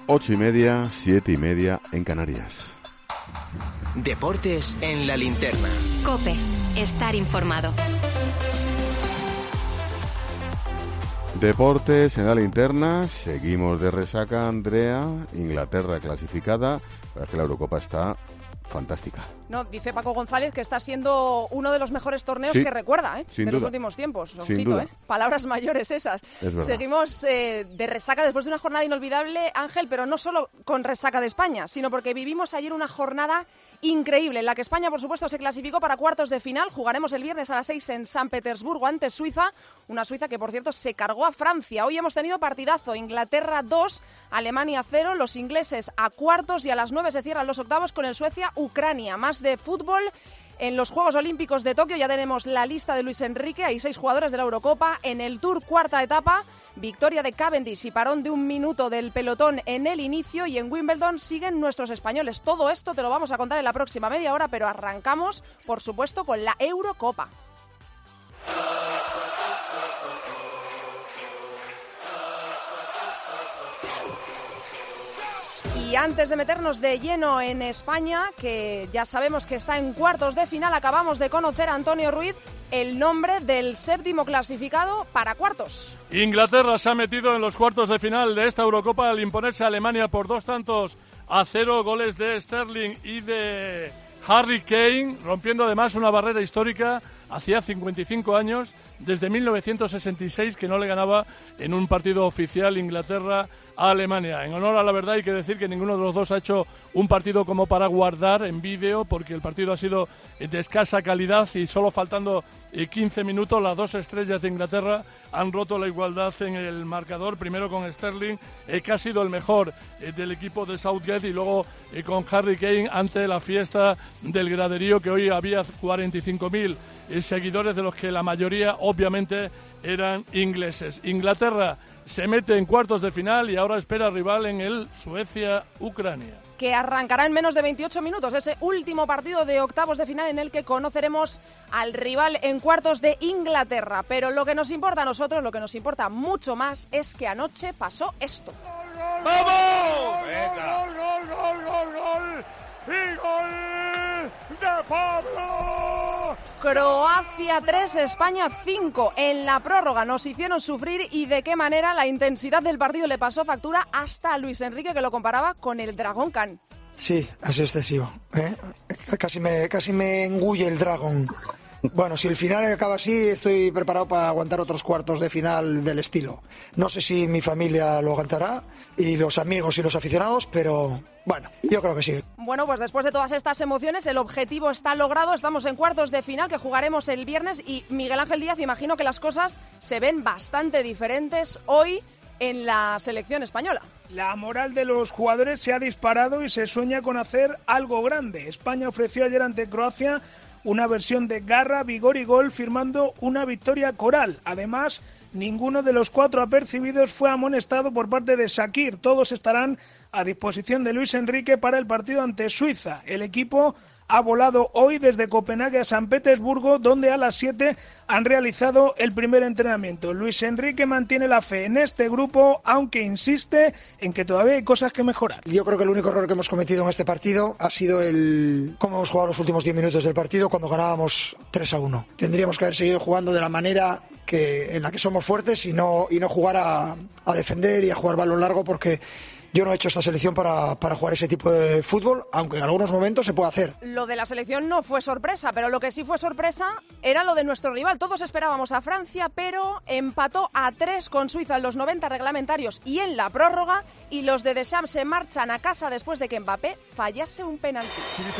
8:30, 7:30 en Canarias. Deportes en la linterna. COPE. Estar informado. Deportes en la linterna. Seguimos de resaca, Andrea. Inglaterra clasificada. Es que la Eurocopa está fantástica. No, dice Paco González que está siendo uno de los mejores torneos que recuerda, de los últimos tiempos. Sin duda. Palabras mayores esas. Es verdad. Seguimos de resaca después de una jornada inolvidable, Ángel, pero no solo con resaca de España, sino porque vivimos ayer una jornada increíble en la que España, por supuesto, se clasificó para cuartos de final. Jugaremos el viernes a las 6 en San Petersburgo ante Suiza, una Suiza que, por cierto, se cargó a Francia. Hoy hemos tenido partidazo, Inglaterra 2, Alemania 0, los ingleses a cuartos y a las 9 se cierran los octavos con el Suecia-Ucrania. Más de fútbol. En los Juegos Olímpicos de Tokio ya tenemos la lista de Luis Enrique, hay 6 jugadores de la Eurocopa. En el Tour, cuarta etapa, victoria de Cavendish y parón de 1 minuto del pelotón en el inicio, y en Wimbledon siguen nuestros españoles. Todo esto te lo vamos a contar en la próxima media hora, pero arrancamos, por supuesto, con la Eurocopa. Y antes de meternos de lleno en España, que ya sabemos que está en cuartos de final, acabamos de conocer a Antonio Ruiz el nombre del 7º clasificado para cuartos. Inglaterra se ha metido en los cuartos de final de esta Eurocopa al imponerse a Alemania por 2-0, goles de Sterling y de Harry Kane, rompiendo además una barrera histórica. Hacía 55 años, desde 1966, que no le ganaba en un partido oficial Inglaterra a Alemania. En honor a la verdad hay que decir que ninguno de los dos ha hecho un partido como para guardar en vídeo, porque el partido ha sido de escasa calidad y solo faltando 15 minutos las dos estrellas de Inglaterra han roto la igualdad en el marcador, primero con Sterling, que ha sido el mejor del equipo de Southgate, y luego con Harry Kane ante la fiesta del graderío, que hoy había 45.000 seguidores, de los que la mayoría obviamente eran ingleses. Inglaterra se mete en cuartos de final y ahora espera rival en el Suecia-Ucrania, que arrancará en menos de 28 minutos, ese último partido de octavos de final en el que conoceremos al rival en cuartos de Inglaterra. Pero lo que nos importa a nosotros, lo que nos importa mucho más, es que anoche pasó esto. ¡Vamos! ¡Gol, gol, gol, gol, gol! ¡Y gol de Pablo! Croacia 3, España 5. En la prórroga nos hicieron sufrir, y de qué manera. La intensidad del partido le pasó factura hasta a Luis Enrique, que lo comparaba con el Dragon Khan. Sí, ha sido excesivo, ¿eh? Casi me engulle el Dragon. Bueno, si el final acaba así, estoy preparado para aguantar otros cuartos de final del estilo. No sé si mi familia lo aguantará, y los amigos y los aficionados, pero bueno, yo creo que sí. Bueno, pues después de todas estas emociones, el objetivo está logrado. Estamos en cuartos de final, que jugaremos el viernes, y Miguel Ángel Díaz, imagino que las cosas se ven bastante diferentes hoy en la selección española. La moral de los jugadores se ha disparado y se sueña con hacer algo grande. España ofreció ayer ante Croacia una versión de garra, vigor y gol, firmando una victoria coral. Además, ninguno de los 4 apercibidos fue amonestado por parte de Shaqiri. Todos estarán a disposición de Luis Enrique para el partido ante Suiza. El equipo ha volado hoy desde Copenhague a San Petersburgo, donde a las 7 han realizado el primer entrenamiento. Luis Enrique mantiene la fe en este grupo, aunque insiste en que todavía hay cosas que mejorar. Yo creo que el único error que hemos cometido en este partido ha sido cómo hemos jugado los últimos 10 minutos del partido cuando ganábamos 3-1. Tendríamos que haber seguido jugando de la manera en la que somos fuertes, y no jugar a defender y a jugar balón largo, porque yo no he hecho esta selección para jugar ese tipo de fútbol, aunque en algunos momentos se puede hacer. Lo de la selección no fue sorpresa, pero lo que sí fue sorpresa era lo de nuestro rival. Todos esperábamos a Francia, pero empató a 3 con Suiza en los 90 reglamentarios y en la prórroga, y los de Deschamps se marchan a casa después de que Mbappé fallase un penalti.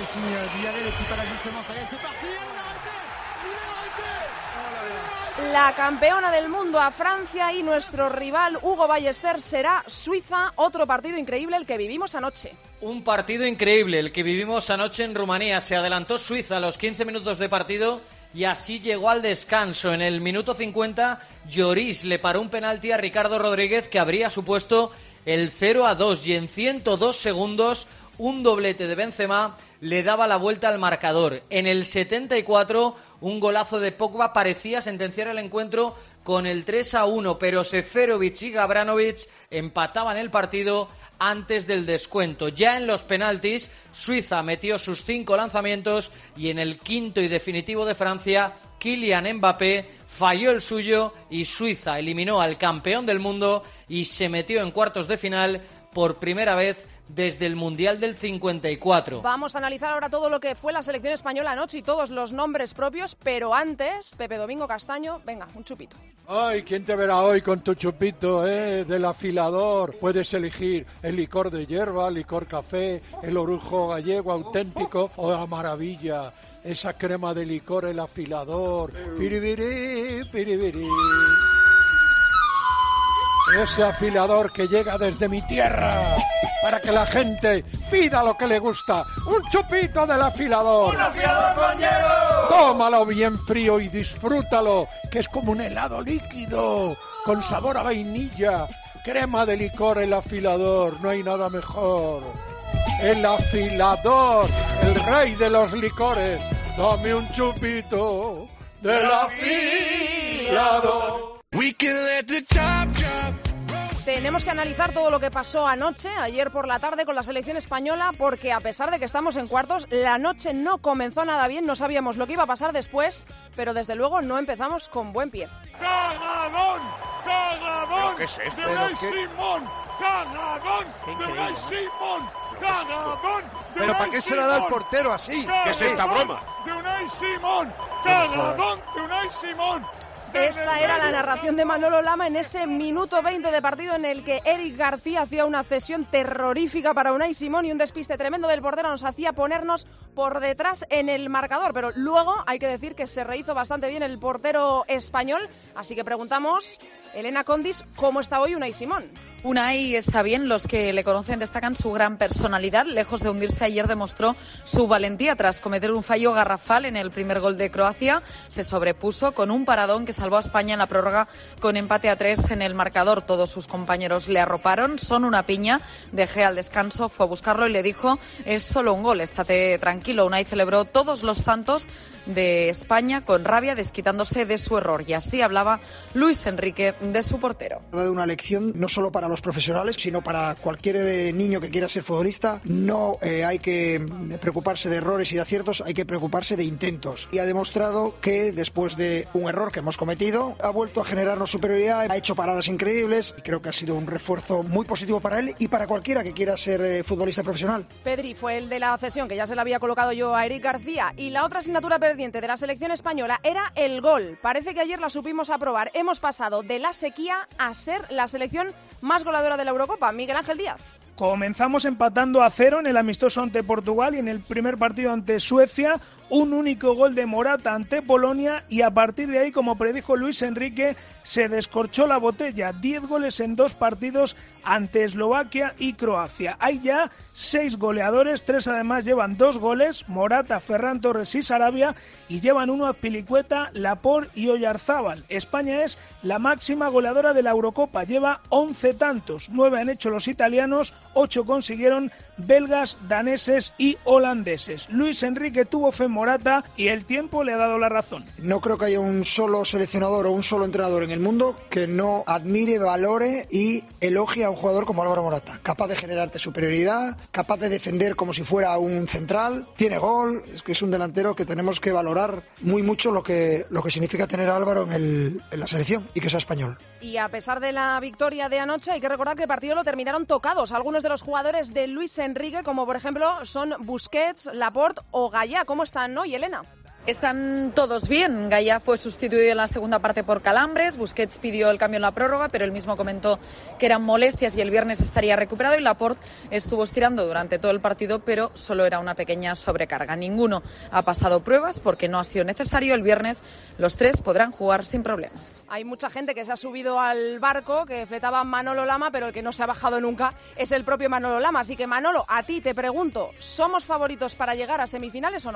La campeona del mundo a Francia, y nuestro rival Hugo Ballester será Suiza. Otro partido increíble el que vivimos anoche. Un partido increíble el que vivimos anoche en Rumanía. Se adelantó Suiza a los 15 minutos de partido y así llegó al descanso. En el minuto 50, Lloris le paró un penalti a Ricardo Rodríguez que habría supuesto el 0-2, y en 102 segundos un doblete de Benzema le daba la vuelta al marcador. En el 74, un golazo de Pogba parecía sentenciar el encuentro con el 3-1, pero Seferovic y Gavranovic empataban el partido antes del descuento. Ya en los penaltis, Suiza metió sus 5 lanzamientos y en el quinto y definitivo de Francia, Kylian Mbappé falló el suyo y Suiza eliminó al campeón del mundo y se metió en cuartos de final por primera vez desde el Mundial del 54. Vamos a analizar ahora todo lo que fue la selección española anoche y todos los nombres propios, pero antes, Pepe Domingo Castaño, venga, un chupito. Ay, ¿quién te verá hoy con tu chupito, del afilador? Puedes elegir el licor de hierba, licor café, el orujo gallego auténtico o la maravilla, esa crema de licor, el afilador. Piribiri, piribiri. Ese afilador que llega desde mi tierra para que la gente pida lo que le gusta. ¡Un chupito del afilador! ¡Un afilador con hielo! Tómalo bien frío y disfrútalo, que es como un helado líquido, con sabor a vainilla. Crema de licor, el afilador, no hay nada mejor. El afilador, el rey de los licores. Dame un chupito del afilador. We can let the top drop. Tenemos que analizar todo lo que pasó anoche, ayer por la tarde, con la selección española, porque a pesar de que estamos en cuartos, la noche no comenzó nada bien, no sabíamos lo que iba a pasar después, pero desde luego no empezamos con buen pie. ¡Cagadón! ¡Cagadón! ¿Qué es esto? ¡De Unai Simón! ¡Cagadón! ¡De Unai Simón! ¡Cagadón! ¿Pero para qué se la da el portero así? ¿Qué es esta broma? ¡De Unai Simón! ¡Cagadón! ¡De Unai Simón! Esta era la narración de Manolo Lama en ese minuto 20 de partido en el que Eric García hacía una cesión terrorífica para Unai Simón y un despiste tremendo del portero nos hacía ponernos por detrás en el marcador. Pero luego hay que decir que se rehizo bastante bien el portero español. Así que preguntamos, Elena Condis, ¿cómo está hoy Unai Simón? Unai está bien, los que le conocen destacan su gran personalidad. Lejos de hundirse, ayer demostró su valentía tras cometer un fallo garrafal en el primer gol de Croacia. Se sobrepuso con un paradón que salvó a España en la prórroga con empate a 3 en el marcador. Todos sus compañeros le arroparon, son una piña. De Gea al descanso fue a buscarlo y le dijo: es solo un gol, estate tranquilo. Unai celebró todos los tantos de España con rabia, desquitándose de su error. Y así hablaba Luis Enrique de su portero. Ha dado una lección no solo para los profesionales, sino para cualquier niño que quiera ser futbolista. No hay que preocuparse de errores y de aciertos, hay que preocuparse de intentos. Y ha demostrado que después de un error que hemos cometido, ha vuelto a generarnos superioridad, ha hecho paradas increíbles y creo que ha sido un refuerzo muy positivo para él y para cualquiera que quiera ser futbolista profesional. Pedri fue el de la cesión, que ya se la había colocado yo a Eric García. Y la otra asignatura pendiente de la selección española era el gol. Parece que ayer la supimos aprobar. Hemos pasado de la sequía a ser la selección más goleadora de la Eurocopa. Miguel Ángel Díaz. Comenzamos empatando a 0 en el amistoso ante Portugal y en el primer partido ante Suecia. Un único gol de Morata ante Polonia y a partir de ahí, como predijo Luis Enrique, se descorchó la botella. 10 goles en 2 partidos ante Eslovaquia y Croacia. Hay ya 6 goleadores, 3 además llevan 2 goles, Morata, Ferran Torres y Sarabia, y llevan 1 Azpilicueta, Laporte y Oyarzábal. España es la máxima goleadora de la Eurocopa, lleva 11 tantos, 9 han hecho los italianos, 8 consiguieron belgas, daneses y holandeses. Luis Enrique tuvo fe en Morata y el tiempo le ha dado la razón. No creo que haya un solo seleccionador o un solo entrenador en el mundo que no admire, valore y elogie a un jugador como Álvaro Morata. Capaz de generarte superioridad, capaz de defender como si fuera un central, tiene gol, es que es un delantero que tenemos que valorar muy mucho lo que significa tener a Álvaro en la selección y que sea español. Y a pesar de la victoria de anoche, hay que recordar que el partido lo terminaron tocados algunos de los jugadores de Luis Enrique, como por ejemplo son Busquets, Laporte o Gallá. ¿Cómo están hoy, Elena? Están todos bien. Gallá fue sustituido en la segunda parte por calambres. Busquets pidió el cambio en la prórroga, pero él mismo comentó que eran molestias y el viernes estaría recuperado. Y Laporte estuvo estirando durante todo el partido, pero solo era una pequeña sobrecarga. Ninguno ha pasado pruebas porque no ha sido necesario. El viernes los 3 podrán jugar sin problemas. Hay mucha gente que se ha subido al barco que fletaba Manolo Lama, pero el que no se ha bajado nunca es el propio Manolo Lama. Así que, Manolo, a ti te pregunto, ¿somos favoritos para llegar a semifinales o no?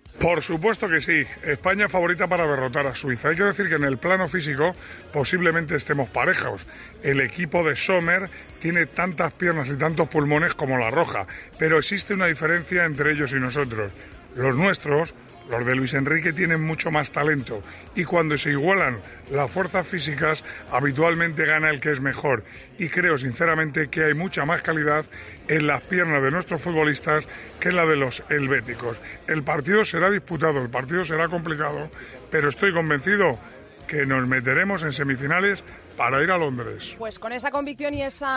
Por supuesto que sí. España favorita para derrotar a Suiza. Hay que decir que en el plano físico posiblemente estemos parejos. El equipo de Sommer tiene tantas piernas y tantos pulmones como la Roja, pero existe una diferencia entre ellos y nosotros. Los nuestros, los de Luis Enrique, tienen mucho más talento y cuando se igualan las fuerzas físicas habitualmente gana el que es mejor, y creo sinceramente que hay mucha más calidad en las piernas de nuestros futbolistas que en la de los helvéticos. El partido será disputado, el partido será complicado, pero estoy convencido que nos meteremos en semifinales para ir a Londres. Pues con esa convicción y ese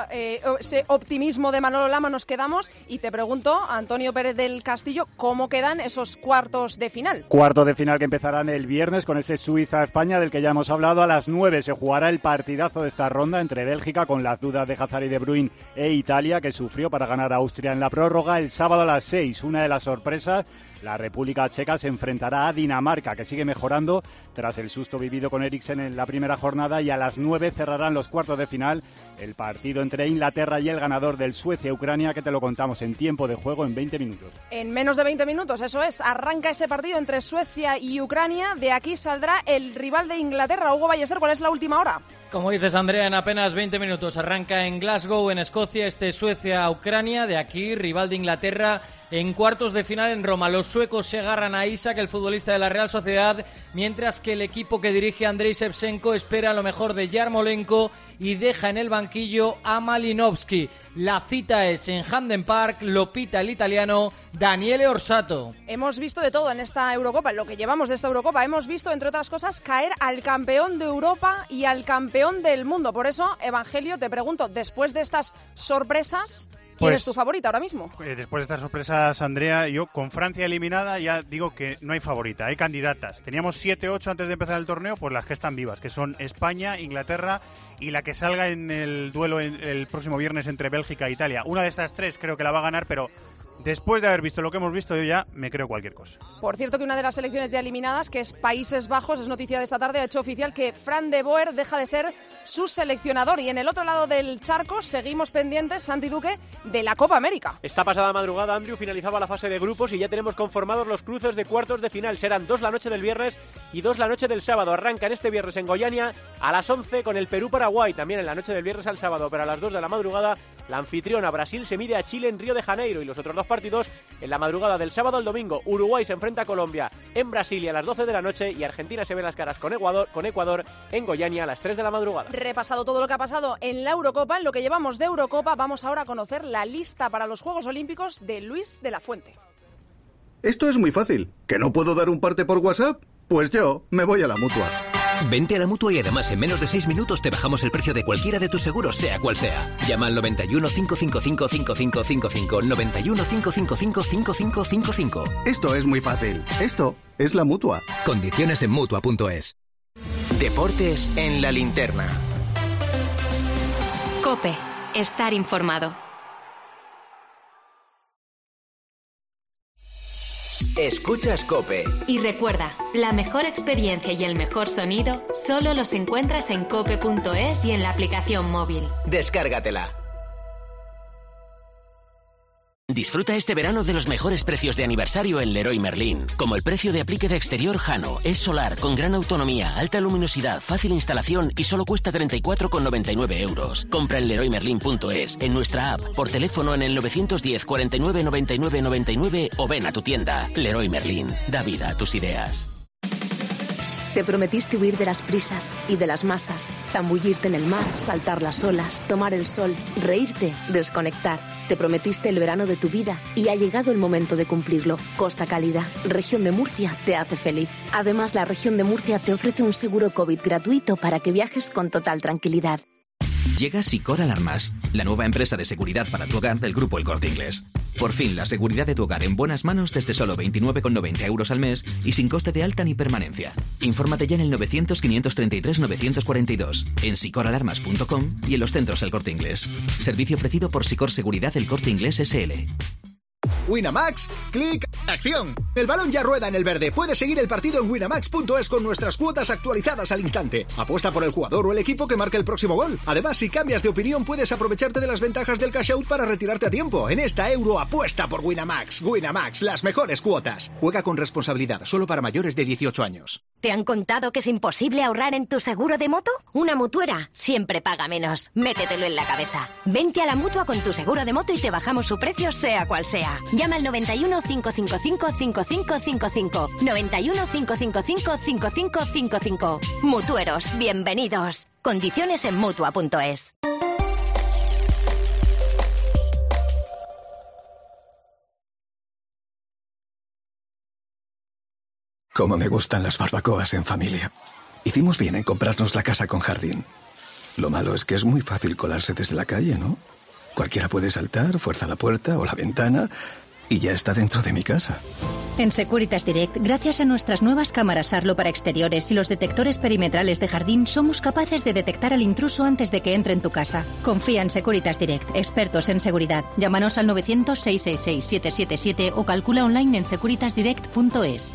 optimismo de Manolo Lama nos quedamos, y te pregunto, Antonio Pérez del Castillo, ¿cómo quedan esos cuartos de final? Cuartos de final que empezarán el viernes con ese Suiza-España del que ya hemos hablado. A las 9 se jugará el partidazo de esta ronda entre Bélgica, con las dudas de Hazard y De Bruyne, e Italia, que sufrió para ganar a Austria en la prórroga. El sábado a las 6, una de las sorpresas, la República Checa se enfrentará a Dinamarca, que sigue mejorando tras el susto vivido con Eriksen en la primera jornada, y a las 9 cerrarán los cuartos de final el partido entre Inglaterra y el ganador del Suecia-Ucrania, que te lo contamos en tiempo de juego en 20 minutos. En menos de 20 minutos, eso es, arranca ese partido entre Suecia y Ucrania. De aquí saldrá el rival de Inglaterra. Hugo Ballester, ¿cuál es la última hora? Como dices, Andrea, en apenas 20 minutos arranca en Glasgow, en Escocia, este Suecia-Ucrania. De aquí, rival de Inglaterra en cuartos de final en Roma. Los suecos se agarran a Isak, el futbolista de la Real Sociedad, mientras que el equipo que dirige Andrei Shevchenko espera lo mejor de Yarmolenko y deja en el banquillo a Malinovski. La cita es en Hampden Park, lo pita el italiano Daniele Orsato. Hemos visto de todo en esta Eurocopa, en lo que llevamos de esta Eurocopa. Hemos visto, entre otras cosas, caer al campeón de Europa y al campeón del mundo. Por eso, Evangelio, te pregunto, después de estas sorpresas, ¿quién es tu favorita ahora mismo? Después de estas sorpresas, Andrea, yo con Francia eliminada ya digo que no hay favorita, hay candidatas. Teníamos 7-8 antes de empezar el torneo, pues las que están vivas, que son España, Inglaterra y la que salga en el duelo el próximo viernes entre Bélgica e Italia. Una de estas tres creo que la va a ganar, pero después de haber visto lo que hemos visto, yo ya me creo cualquier cosa. Por cierto, que una de las selecciones ya eliminadas, que es Países Bajos, es noticia de esta tarde, ha hecho oficial que Fran de Boer deja de ser su seleccionador. Y en el otro lado del charco seguimos pendientes, Santi Duque, de la Copa América. Esta pasada madrugada, Andrew, finalizaba la fase de grupos y ya tenemos conformados los cruces de cuartos de final. Serán 2 la noche del viernes y 2 la noche del sábado. Arrancan este viernes en Goiânia a las 11 con el Perú-Paraguay. También en la noche del viernes al sábado, pero a las 2 de la madrugada, la anfitriona Brasil se mide a Chile en Río de Janeiro. Y los otros dos partidos en la madrugada del sábado al domingo. Uruguay se enfrenta a Colombia en Brasilia a las 12 de la noche y Argentina se ve las caras con Ecuador en Goiânia a las 3 de la madrugada. Repasado todo lo que ha pasado en la Eurocopa, en lo que llevamos de Eurocopa, vamos ahora a conocer la lista para los Juegos Olímpicos de Luis de la Fuente. Esto es muy fácil. ¿Que no puedo dar un parte por WhatsApp? Pues yo me voy a la Mutua. Vente a la Mutua y además en menos de 6 minutos te bajamos el precio de cualquiera de tus seguros, sea cual sea. Llama al 91 555 5555. 91 555 5555. Esto es muy fácil. Esto es la Mutua. Condiciones en Mutua.es. Deportes en la linterna. COPE. Estar informado. Escuchas COPE. Y recuerda, la mejor experiencia y el mejor sonido solo los encuentras en cope.es y en la aplicación móvil. Descárgatela. Disfruta este verano de los mejores precios de aniversario en Leroy Merlin, como el precio de aplique de exterior Jano. Es solar, con gran autonomía, alta luminosidad, fácil instalación y solo cuesta 34,99 euros. Compra en leroymerlin.es, en nuestra app, por teléfono en el 910 49 99 99 o ven a tu tienda. Leroy Merlin, da vida a tus ideas. Te prometiste huir de las prisas y de las masas, zambullirte en el mar, saltar las olas, tomar el sol, reírte, desconectar. Te prometiste el verano de tu vida y ha llegado el momento de cumplirlo. Costa Cálida, Región de Murcia, te hace feliz. Además, la Región de Murcia te ofrece un seguro COVID gratuito para que viajes con total tranquilidad. Llega Sicor Alarmas, la nueva empresa de seguridad para tu hogar del Grupo El Corte Inglés. Por fin, la seguridad de tu hogar en buenas manos desde solo 29,90 euros al mes y sin coste de alta ni permanencia. Infórmate ya en el 900-533-942, en sicoralarmas.com y en los centros El Corte Inglés. Servicio ofrecido por Sicor Seguridad El Corte Inglés SL. Winamax, clic, acción. El balón ya rueda en el verde. Puedes seguir el partido en winamax.es con nuestras cuotas actualizadas al instante. Apuesta por el jugador o el equipo que marque el próximo gol. Además, si cambias de opinión, puedes aprovecharte de las ventajas del cash out para retirarte a tiempo. En esta Euro apuesta por Winamax. Winamax, las mejores cuotas. Juega con responsabilidad, solo para mayores de 18 años. ¿Te han contado que es imposible ahorrar en tu seguro de moto? Una Mutuera siempre paga menos. Métetelo en la cabeza. Vente a la Mutua con tu seguro de moto y te bajamos su precio sea cual sea. Llama al 91 555 5555. 91 555 5555. Mutueros, bienvenidos. Condiciones en Mutua.es. Cómo me gustan las barbacoas en familia. Hicimos bien en comprarnos la casa con jardín. Lo malo es que es muy fácil colarse desde la calle, ¿no? Cualquiera puede saltar, fuerza la puerta o la ventana y ya está dentro de mi casa. En Securitas Direct, gracias a nuestras nuevas cámaras Arlo para exteriores y los detectores perimetrales de jardín, somos capaces de detectar al intruso antes de que entre en tu casa. Confía en Securitas Direct, expertos en seguridad. Llámanos al 900-666-777 o calcula online en securitasdirect.es.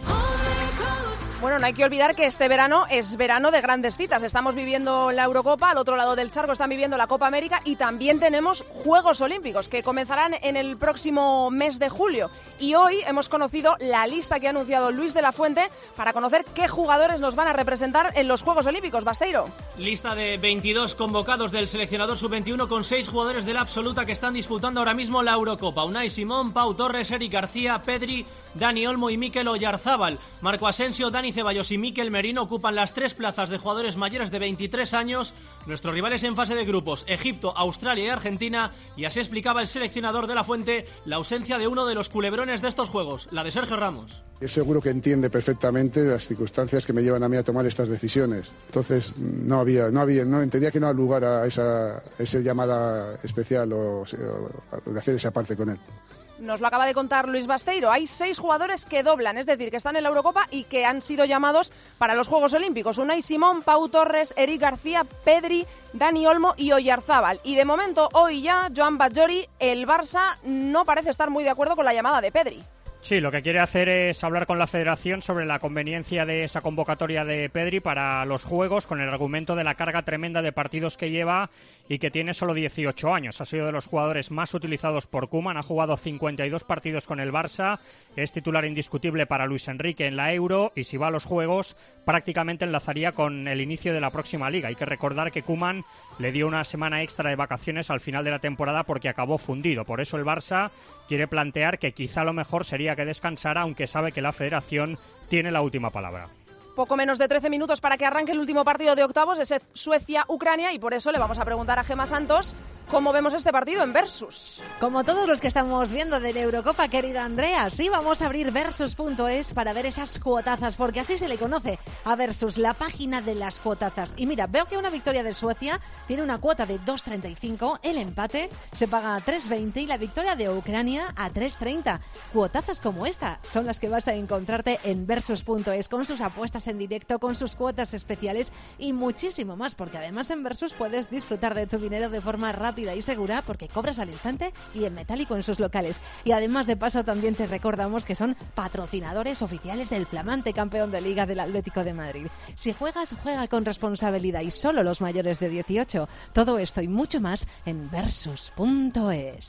Bueno, no hay que olvidar que este verano es verano de grandes citas. Estamos viviendo la Eurocopa, al otro lado del charco están viviendo la Copa América y también tenemos Juegos Olímpicos que comenzarán en el próximo mes de julio. Y hoy hemos conocido la lista que ha anunciado Luis de la Fuente para conocer qué jugadores nos van a representar en los Juegos Olímpicos. Basteiro. Lista de 22 convocados del seleccionador sub-21 con 6 jugadores de la absoluta que están disputando ahora mismo la Eurocopa. Unai Simón, Pau Torres, Eric García, Pedri, Dani Olmo y Mikel Oyarzábal. Marco Asensio, Dani Ceballos y Mikel Merino ocupan las 3 plazas de jugadores mayores de 23 años. Nuestros rivales en fase de grupos, Egipto, Australia y Argentina. Y así explicaba el seleccionador de la Fuente la ausencia de uno de los culebrones de estos Juegos, la de Sergio Ramos. Es seguro que entiende perfectamente las circunstancias que me llevan a mí a tomar estas decisiones. Entonces no entendía que no había lugar a esa llamada especial o de hacer esa parte con él. Nos lo acaba de contar Luis Basteiro. Hay 6 jugadores que doblan, es decir, que están en la Eurocopa y que han sido llamados para los Juegos Olímpicos. Unai Simón, Pau Torres, Eric García, Pedri, Dani Olmo y Oyarzábal. Y de momento, hoy ya, Joan Batllori, el Barça no parece estar muy de acuerdo con la llamada de Pedri. Sí, lo que quiere hacer es hablar con la Federación sobre la conveniencia de esa convocatoria de Pedri para los Juegos, con el argumento de la carga tremenda de partidos que lleva y que tiene solo 18 años. Ha sido de los jugadores más utilizados por Koeman, ha jugado 52 partidos con el Barça, es titular indiscutible para Luis Enrique en la Euro y si va a los Juegos prácticamente enlazaría con el inicio de la próxima Liga. Hay que recordar que Koeman le dio una semana extra de vacaciones al final de la temporada porque acabó fundido. Por eso el Barça quiere plantear que quizá lo mejor sería que descansara, aunque sabe que la Federación tiene la última palabra. Poco menos de 13 minutos para que arranque el último partido de octavos, es Suecia-Ucrania, y por eso le vamos a preguntar a Gemma Santos cómo vemos este partido en Versus. Como todos los que estamos viendo de la Eurocopa, querida Andrea, sí, vamos a abrir Versus.es para ver esas cuotazas, porque así se le conoce a Versus, la página de las cuotazas. Y mira, veo que una victoria de Suecia tiene una cuota de 2,35, el empate se paga a 3,20 y la victoria de Ucrania a 3,30. Cuotazas como esta son las que vas a encontrarte en Versus.es, con sus apuestas en directo, con sus cuotas especiales y muchísimo más, porque además en Versus puedes disfrutar de tu dinero de forma rápida y segura, porque cobras al instante y en metálico en sus locales. Y además de paso también te recordamos que son patrocinadores oficiales del flamante campeón de Liga del Atlético de Madrid. Si juegas, juega con responsabilidad y solo los mayores de 18. Todo esto y mucho más en Versus.es.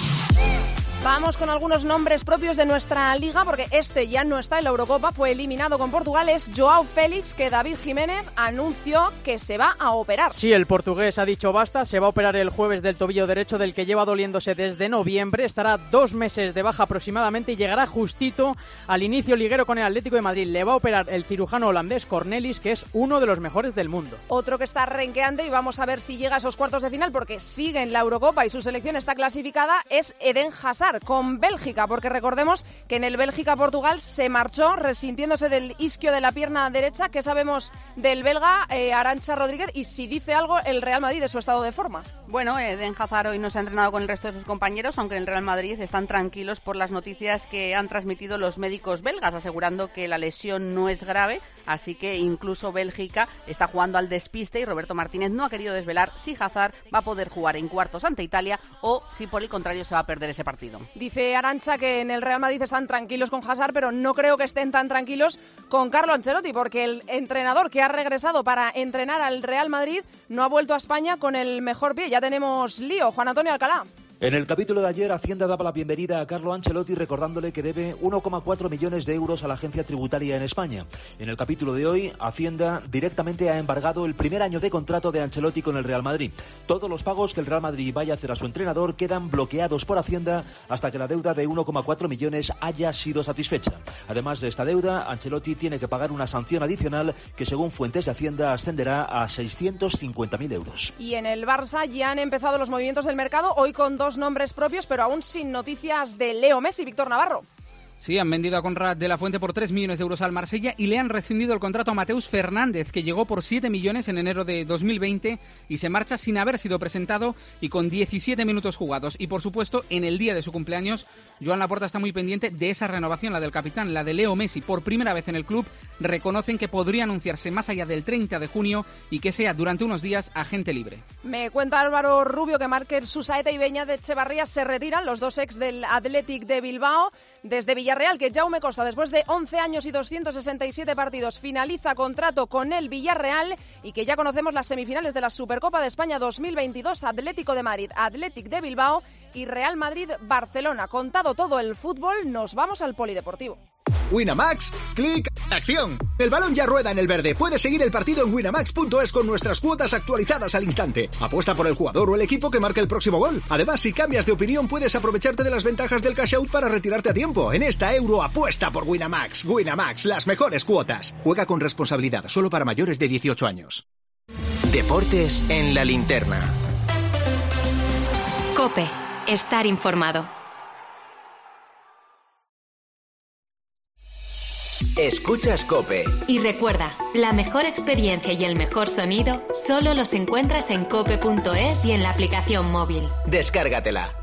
Vamos con algunos nombres propios de nuestra liga, porque este ya no está en la Eurocopa, fue eliminado con Portugal. Es Joao Félix, que David Jiménez anunció que se va a operar. Sí, el portugués ha dicho basta, se va a operar el jueves del tobillo derecho, del que lleva doliéndose desde noviembre. Estará 2 meses de baja aproximadamente y llegará justito al inicio liguero con el Atlético de Madrid. Le va a operar el cirujano holandés Cornelis, que es uno de los mejores del mundo. Otro que está renqueante, y vamos a ver si llega a esos cuartos de final, porque sigue en la Eurocopa y su selección está clasificada, es Eden Hazard, con Bélgica, porque recordemos que en el Bélgica-Portugal se marchó resintiéndose del isquio de la pierna derecha. ¿Qué sabemos del belga Arantxa Rodríguez y si dice algo el Real Madrid de su estado de forma? Bueno, Eden Hazard hoy no se ha entrenado con el resto de sus compañeros, aunque en el Real Madrid están tranquilos por las noticias que han transmitido los médicos belgas, asegurando que la lesión no es grave, así que incluso Bélgica está jugando al despiste y Roberto Martínez no ha querido desvelar si Hazard va a poder jugar en cuartos ante Italia o si por el contrario se va a perder ese partido. Dice Arantxa que en el Real Madrid están tranquilos con Hazard, pero no creo que estén tan tranquilos con Carlo Ancelotti, porque el entrenador que ha regresado para entrenar al Real Madrid no ha vuelto a España con el mejor pie. Ya tenemos lío. Juan Antonio Alcalá. En el capítulo de ayer, Hacienda daba la bienvenida a Carlo Ancelotti recordándole que debe 1,4 millones de euros a la agencia tributaria en España. En el capítulo de hoy, Hacienda directamente ha embargado el primer año de contrato de Ancelotti con el Real Madrid. Todos los pagos que el Real Madrid vaya a hacer a su entrenador quedan bloqueados por Hacienda hasta que la deuda de 1,4 millones haya sido satisfecha. Además de esta deuda, Ancelotti tiene que pagar una sanción adicional que, según fuentes de Hacienda, ascenderá a 650.000 euros. Y en el Barça ya han empezado los movimientos del mercado, hoy con 2 nombres propios, pero aún sin noticias de Leo Messi. Víctor Navarro. Sí, han vendido a Conrad de la Fuente por 3 millones de euros al Marsella y le han rescindido el contrato a Mateus Fernández, que llegó por 7 millones en enero de 2020 y se marcha sin haber sido presentado y con 17 minutos jugados. Y por supuesto, en el día de su cumpleaños, Joan Laporta está muy pendiente de esa renovación, la del capitán, la de Leo Messi. Por primera vez en el club reconocen que podría anunciarse más allá del 30 de junio y que sea durante unos días agente libre. Me cuenta Álvaro Rubio que Márquez Susaeta y Beñat de Echevarría se retiran, los dos ex del Athletic de Bilbao. Desde Villarreal, que Jaume Costa, después de 11 años y 267 partidos, finaliza contrato con el Villarreal y que ya conocemos las semifinales de la Supercopa de España 2022, Atlético de Madrid, Athletic de Bilbao y Real Madrid-Barcelona. Contado todo el fútbol, nos vamos al polideportivo. Winamax, clic, acción. El balón ya rueda en el verde. Puedes seguir el partido en winamax.es con nuestras cuotas actualizadas al instante. Apuesta por el jugador o el equipo que marque el próximo gol. Además, si cambias de opinión, puedes aprovecharte de las ventajas del cash out para retirarte a tiempo. En esta Euro, apuesta por Winamax. Winamax, las mejores cuotas. Juega con responsabilidad, solo para mayores de 18 años. Deportes en la linterna. COPE. Estar informado. Escuchas COPE. Y recuerda, la mejor experiencia y el mejor sonido solo los encuentras en cope.es y en la aplicación móvil. Descárgatela.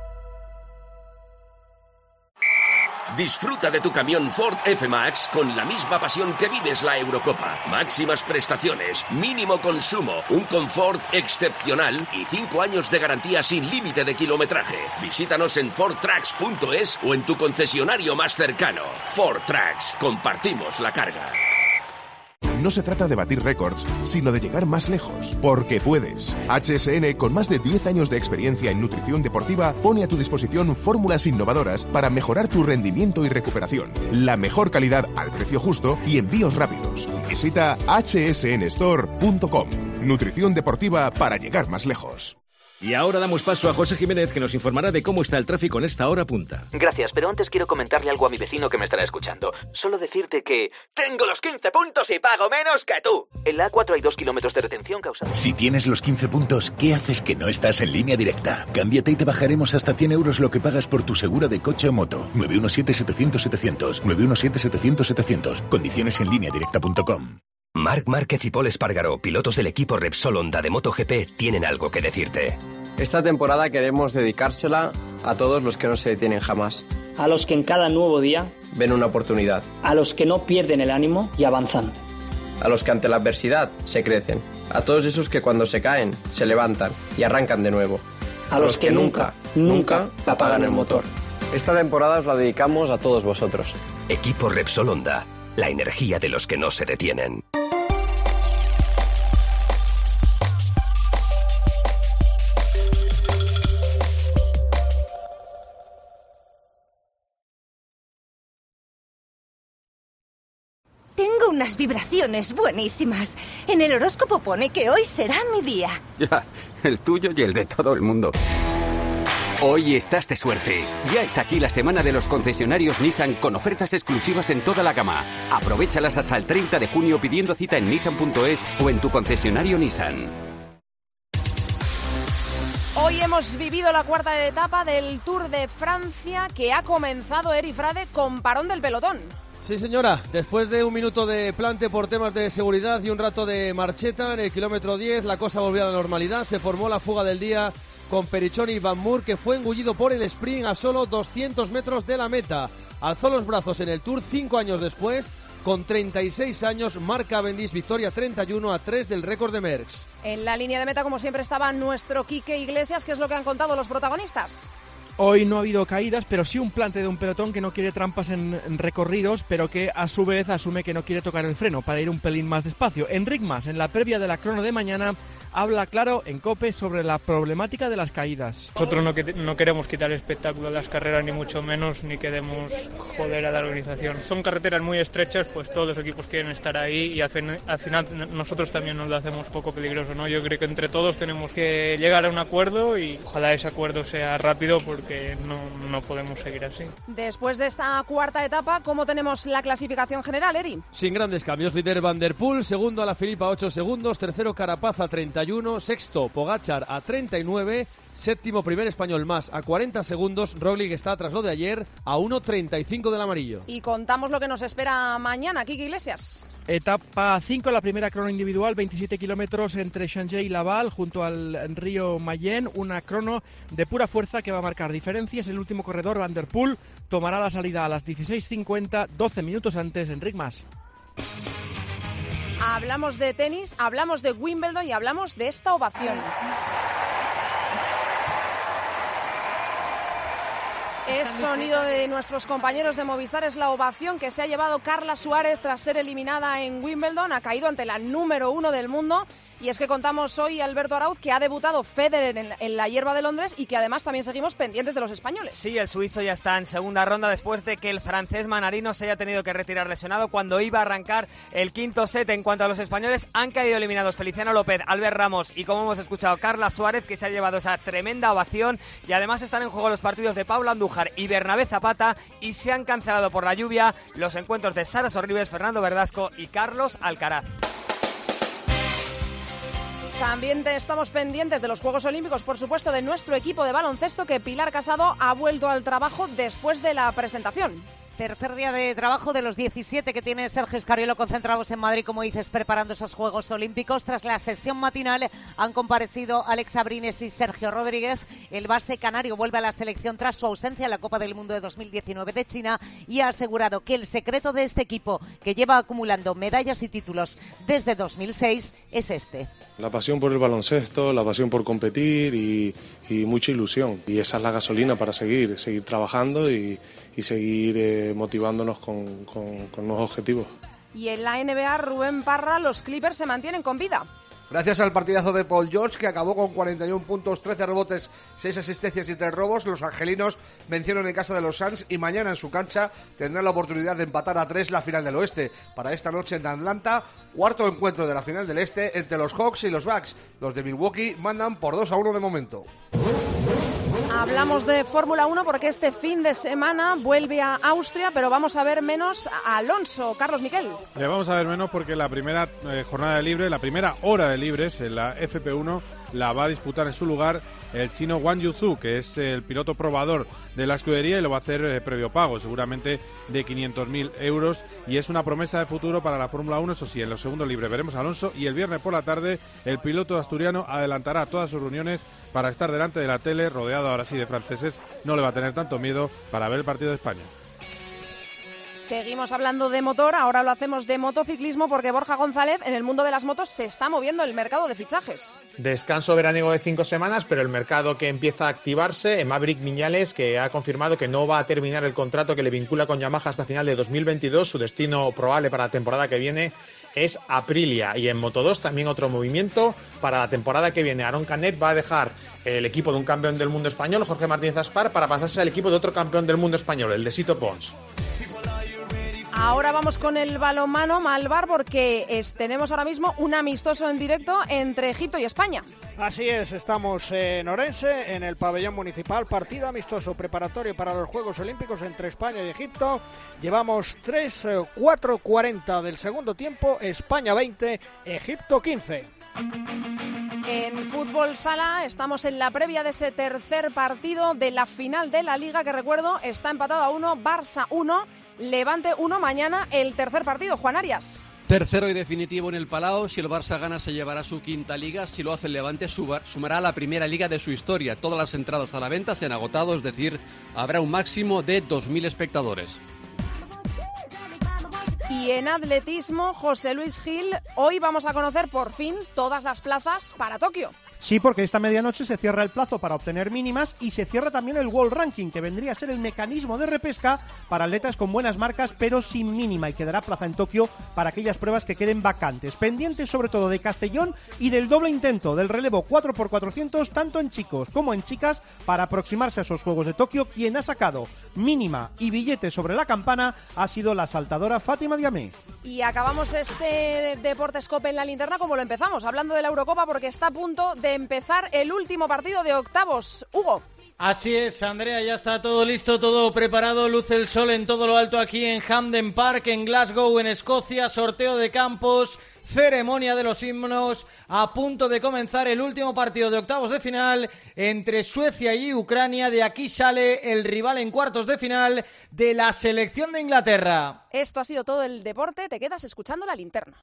Disfruta de tu camión Ford F-Max con la misma pasión que vives la Eurocopa. Máximas prestaciones, mínimo consumo, un confort excepcional y 5 años de garantía sin límite de kilometraje. Visítanos en fordtrucks.es o en tu concesionario más cercano. Ford Trucks, compartimos la carga. No se trata de batir récords, sino de llegar más lejos, porque puedes. HSN, con más de 10 años de experiencia en nutrición deportiva, pone a tu disposición fórmulas innovadoras para mejorar tu rendimiento y recuperación. La mejor calidad al precio justo y envíos rápidos. Visita hsnstore.com. Nutrición deportiva para llegar más lejos. Y ahora damos paso a José Jiménez, que nos informará de cómo está el tráfico en esta hora punta. Gracias, pero antes quiero comentarle algo a mi vecino que me estará escuchando. Solo decirte que... ¡tengo los 15 puntos y pago menos que tú! En la A4 hay 2 kilómetros de retención causada... Si tienes los 15 puntos, ¿qué haces que no estás en Línea Directa? Cámbiate y te bajaremos hasta 100 euros lo que pagas por tu seguro de coche o moto. 917-700-700. 917-700-700. Condiciones en lineadirecta.com. Marc Márquez y Pol Espargaró, pilotos del equipo Repsol Honda de MotoGP, tienen algo que decirte. Esta temporada queremos dedicársela a todos los que no se detienen jamás. A los que en cada nuevo día ven una oportunidad. A los que no pierden el ánimo y avanzan. A los que ante la adversidad se crecen. A todos esos que cuando se caen, se levantan y arrancan de nuevo. A los que nunca apagan el motor. Esta temporada os la dedicamos a todos vosotros. Equipo Repsol Honda, la energía de los que no se detienen. Tengo unas vibraciones buenísimas. En el horóscopo pone que hoy será mi día. Ya, el tuyo y el de todo el mundo. Hoy estás de suerte. Ya está aquí la semana de los concesionarios Nissan con ofertas exclusivas en toda la gama. Aprovéchalas hasta el 30 de junio pidiendo cita en nissan.es o en tu concesionario Nissan. Hoy hemos vivido la cuarta etapa del Tour de Francia que ha comenzado, Eri Frade, con parón del pelotón. Sí, señora. Después de un minuto de plante por temas de seguridad y un rato de marcheta, en el kilómetro 10 la cosa volvió a la normalidad. Se formó la fuga del día con Perichoni y Van Moer, que fue engullido por el sprint a solo 200 metros de la meta. Alzó los brazos en el Tour 5 años después. Con 36 años, Marc Cavendish, victoria 31-3 del récord de Merckx. En la línea de meta, como siempre, estaba nuestro Quique Iglesias. ¿Qué es lo que han contado los protagonistas? Hoy no ha habido caídas, pero sí un plante de un pelotón que no quiere trampas en recorridos, pero que a su vez asume que no quiere tocar el freno para ir un pelín más despacio. Enric Mas, en la previa de la crono de mañana, habla claro en COPE sobre la problemática de las caídas. Nosotros no queremos quitar el espectáculo de las carreras, ni mucho menos, ni queremos joder a la organización. Son carreteras muy estrechas, pues todos los equipos quieren estar ahí y al final nosotros también nos lo hacemos poco peligroso, ¿no? Yo creo que entre todos tenemos que llegar a un acuerdo y ojalá ese acuerdo sea rápido porque no podemos seguir así. Después de esta cuarta etapa, ¿cómo tenemos la clasificación general, Eri? Sin grandes cambios, líder Van der Poel, segundo Alaphilippe a 8 segundos, tercero Carapaz a 31, sexto Pogačar a 39, séptimo primer español Mas a 40 segundos, Roglic está tras lo de ayer a 1.35 del amarillo. Y contamos lo que nos espera mañana, Quique Iglesias. Etapa 5, la primera crono individual, 27 kilómetros entre Changé y Laval, junto al río Mayenne, una crono de pura fuerza que va a marcar diferencias. El último corredor, Van der Poel, tomará la salida a las 16:50, 12 minutos antes, Enric Mas. Hablamos de tenis, hablamos de Wimbledon y hablamos de esta ovación. Es sonido de nuestros compañeros de Movistar, es la ovación que se ha llevado Carla Suárez tras ser eliminada en Wimbledon, ha caído ante la número 1 del mundo. Y es que contamos hoy, Alberto Arauz, que ha debutado Federer en la hierba de Londres y que además también seguimos pendientes de los españoles. Sí, el suizo ya está en segunda ronda después de que el francés Manarino se haya tenido que retirar lesionado cuando iba a arrancar el quinto set. En cuanto a los españoles, han caído eliminados Feliciano López, Albert Ramos y, como hemos escuchado, Carla Suárez, que se ha llevado esa tremenda ovación. Y además están en juego los partidos de Paula Andújar y Bernabé Zapata, y se han cancelado por la lluvia los encuentros de Sara Sorribes, Fernando Verdasco y Carlos Alcaraz. También estamos pendientes de los Juegos Olímpicos, por supuesto, de nuestro equipo de baloncesto, que Pilar Casado ha vuelto al trabajo después de la presentación. Tercer día de trabajo de los 17 que tiene Sergio Escariolo concentrados en Madrid, como dices, preparando esos Juegos Olímpicos. Tras la sesión matinal han comparecido Alex Abrines y Sergio Rodríguez. El base canario vuelve a la selección tras su ausencia en la Copa del Mundo de 2019 de China y ha asegurado que el secreto de este equipo, que lleva acumulando medallas y títulos desde 2006, es este. La pasión por el baloncesto, la pasión por competir y mucha ilusión. Y esa es la gasolina para seguir trabajando y seguir motivándonos con nuevos objetivos. Y en la NBA, Rubén Parra, los Clippers se mantienen con vida. Gracias al partidazo de Paul George, que acabó con 41 puntos, 13 rebotes, 6 asistencias y 3 robos, los angelinos vencieron en casa de los Suns y mañana en su cancha tendrán la oportunidad de empatar a 3 la final del oeste. Para esta noche en Atlanta, cuarto encuentro de la final del este entre los Hawks y los Bucks. Los de Milwaukee mandan por 2-1 de momento. Hablamos de Fórmula 1 porque este fin de semana vuelve a Austria, pero vamos a ver menos a Alonso. Carlos Miquel. Le vamos a ver menos porque la primera jornada de libre, la primera hora de libres en la FP1 la va a disputar en su lugar el chino Wang Yuzhu, que es el piloto probador de la escudería, y lo va a hacer previo pago, seguramente de 500.000 euros, y es una promesa de futuro para la Fórmula 1. Eso sí, en los segundos libres veremos a Alonso, y el viernes por la tarde el piloto asturiano adelantará todas sus reuniones para estar delante de la tele, rodeado ahora sí de franceses. No le va a tener tanto miedo para ver el partido de España. Seguimos hablando de motor, ahora lo hacemos de motociclismo porque Borja González, en el mundo de las motos se está moviendo el mercado de fichajes. Descanso veraniego de 5 semanas, pero el mercado que empieza a activarse, Maverick Viñales, que ha confirmado que no va a terminar el contrato que le vincula con Yamaha hasta final de 2022, su destino probable para la temporada que viene es Aprilia. Y en Moto2 también otro movimiento para la temporada que viene. Aaron Canet va a dejar el equipo de un campeón del mundo español, Jorge Martínez Aspar, para pasarse al equipo de otro campeón del mundo español, el de Sito Pons. Ahora vamos con el balonmano, Malvar, porque tenemos ahora mismo un amistoso en directo entre Egipto y España. Así es, estamos en Orense, en el pabellón municipal, partido amistoso preparatorio para los Juegos Olímpicos entre España y Egipto. Llevamos 4:40 del segundo tiempo, España 20, Egipto 15. En fútbol sala estamos en la previa de ese tercer partido de la final de la Liga, que recuerdo está empatado a 1, Barça 1, Levante 1. Mañana el tercer partido, Juan Arias. Tercero y definitivo en el Palau. Si el Barça gana se llevará su quinta Liga. Si lo hace el Levante sumará la primera Liga de su historia. Todas las entradas a la venta se han agotado, es decir, habrá un máximo de 2.000 espectadores. Y en atletismo, José Luis Gil, hoy vamos a conocer por fin todas las plazas para Tokio. Sí, porque esta medianoche se cierra el plazo para obtener mínimas y se cierra también el World Ranking, que vendría a ser el mecanismo de repesca para atletas con buenas marcas pero sin mínima, y quedará plaza en Tokio para aquellas pruebas que queden vacantes. Pendientes sobre todo de Castellón y del doble intento del relevo 4x400 tanto en chicos como en chicas para aproximarse a esos Juegos de Tokio. Quien ha sacado mínima y billete sobre la campana ha sido la saltadora Fátima Diamé. Y acabamos este Deportes Cope en la linterna como lo empezamos, hablando de la Eurocopa, porque está a punto de empezar el último partido de octavos. Hugo. Así es, Andrea, ya está todo listo, todo preparado, luce el sol en todo lo alto aquí en Hampden Park, en Glasgow, en Escocia, sorteo de campos, ceremonia de los himnos, a punto de comenzar el último partido de octavos de final entre Suecia y Ucrania. De aquí sale el rival en cuartos de final de la selección de Inglaterra. Esto ha sido todo el deporte, te quedas escuchando la linterna.